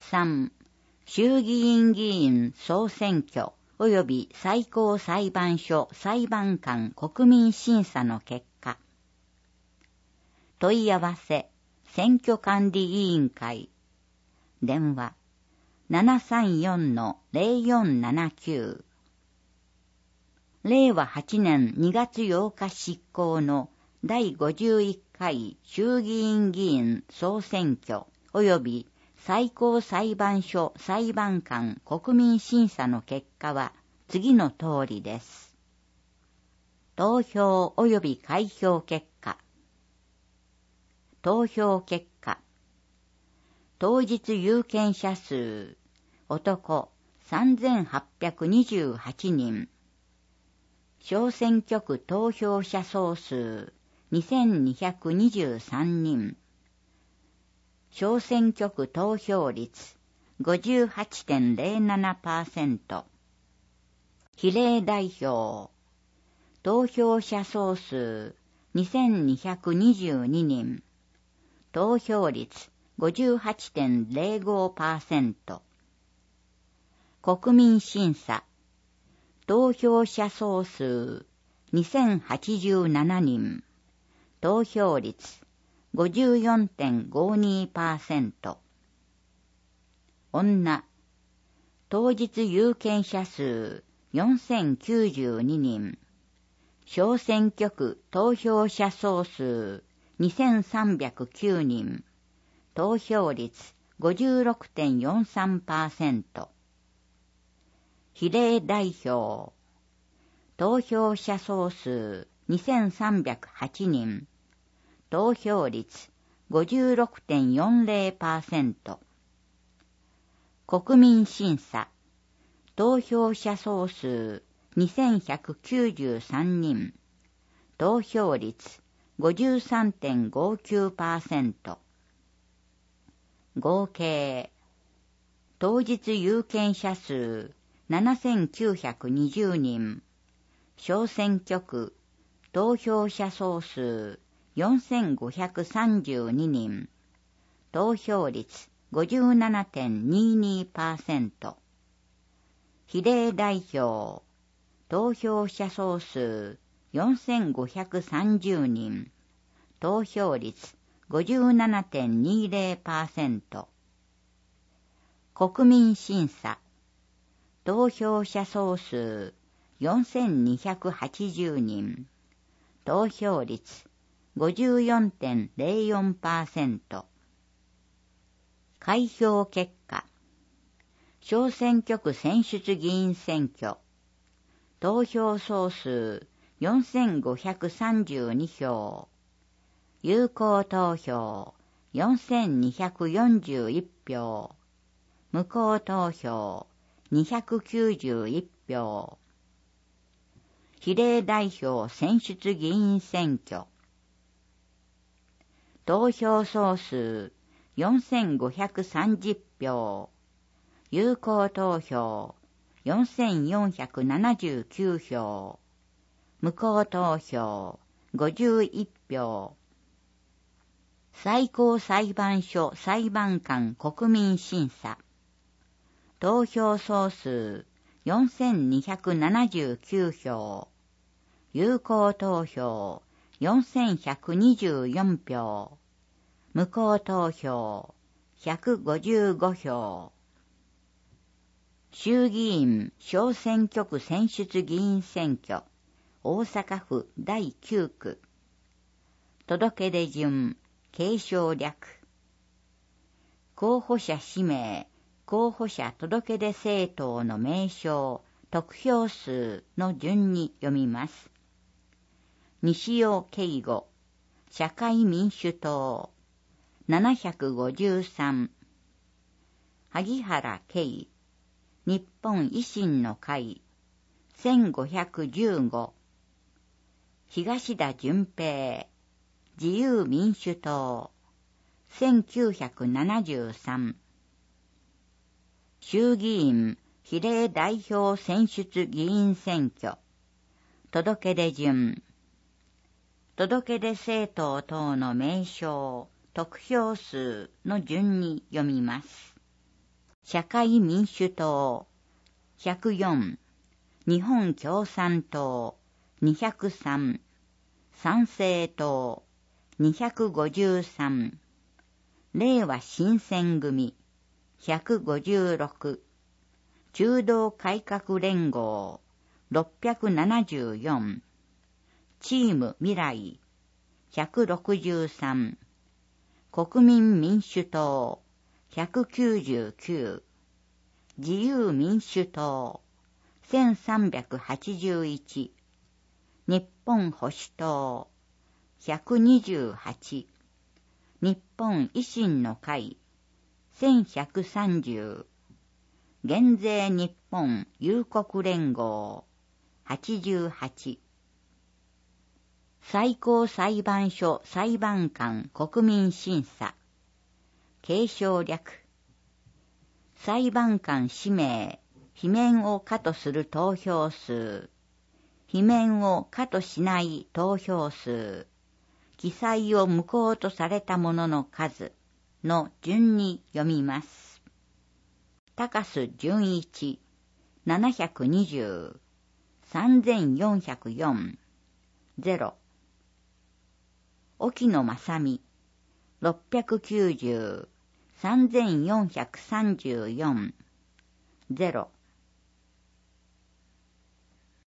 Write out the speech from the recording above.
3、衆議院議員総選挙及び最高裁判所裁判官国民審査の結果。問い合わせ、選挙管理委員会。電話、734-0479。令和8年2月8日執行の第51回衆議院議員総選挙及び最高裁判所裁判官国民審査の結果は次の通りです。投票及び開票結果。投票結果。当日有権者数、男3828人。小選挙区投票者総数2223人。小選挙区投票率 58.07%。比例代表。投票者総数2222人。投票率 58.05%。国民審査。投票者総数2087人。投票率 54.52%。女。当日有権者数4092人。小選挙区投票者総数2309人。投票率 56.43%。比例代表。投票者総数2308人。投票率 56.40%。国民審査。投票者総数2193人。投票率 53.59%。合計。当日有権者数7920人。小選挙区投票者総数4532人。投票率 57.22%。比例代表。投票者総数4530人。投票率 57.20%。国民審査。投票者総数4280人。投票率 54.04%。開票結果。小選挙区選出議員選挙。投票総数4532票。有効投票4241票。無効投票291票。比例代表選出議員選挙。投票総数4530票。有効投票4479票。無効投票51票。最高裁判所裁判官国民審査。投票総数4279票。有効投票4124票。無効投票155票。衆議院小選挙区選出議員選挙。大阪府第9区。届出順、継承略。候補者氏名、候補者届出政党の名称、得票数の順に読みます。西尾圭吾、社会民主党、753。萩原圭、日本維新の会、1515。東田順平、自由民主党、1973。衆議院比例代表選出議員選挙。届出順。届出政党等の名称、得票数の順に読みます。 社会民主党104、日本共産党203、参政党253、令和新選組156、中道改革連合674、チーム未来163、国民民主党199、自由民主党1381、日本保守党128、日本維新の会1130、減税日本友国連合88、最高裁判所裁判官国民審査継承略、裁判官氏名、罷免を可とする投票数、罷免を可としない投票数、記載を無効とされたものの数の順に読みます。高須純一、720、3404、0。沖野正美、690、3434、0。